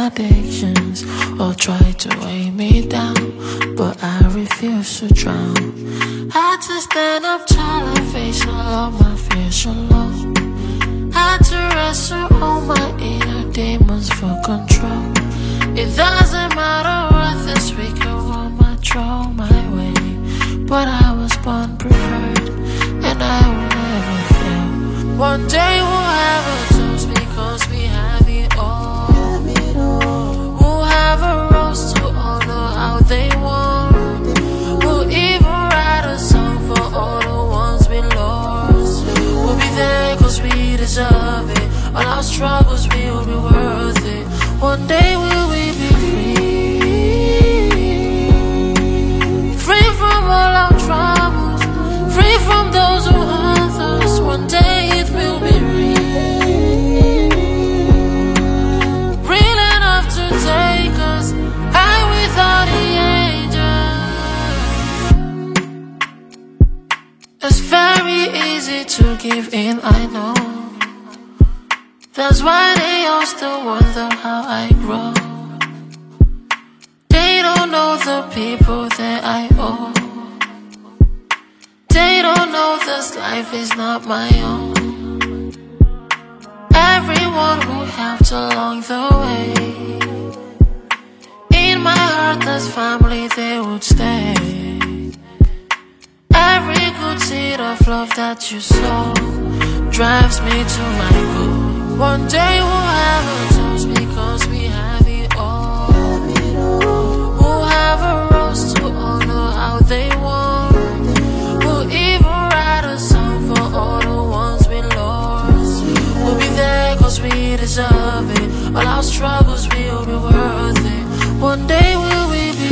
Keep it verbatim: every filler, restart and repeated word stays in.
addictions all try to weigh me down, but I refuse to drown. Had to stand up tall and face all of my fears alone. Had to wrestle all my inner demons for control. It doesn't matter what this weekend will might throw my way, but I was born prepared, and I will never fail. One day we'll have a toast because we have it all. We'll have a roast to honor how they won. We'll even write a song for all the ones we lost. We'll be there cause we deserve it. All our struggles will be worth it. One day will we be free, free from all our troubles, free from those who hurt us. One day it will be real, real enough to take us high without the angels. It's very easy to give in, I know. That's why they all still wonder how I grow. They don't know the people that I owe. They don't know this life is not my own. Everyone who helped along the way, in my heart as family they would stay. Every good seed of love that you sow drives me to my goal. One day we'll have a toast because we have it all. We'll have a roast to honor how they won. We'll even write a song for all the ones we lost. We'll be there cause we deserve it. All our struggles will be worth it. One day will we be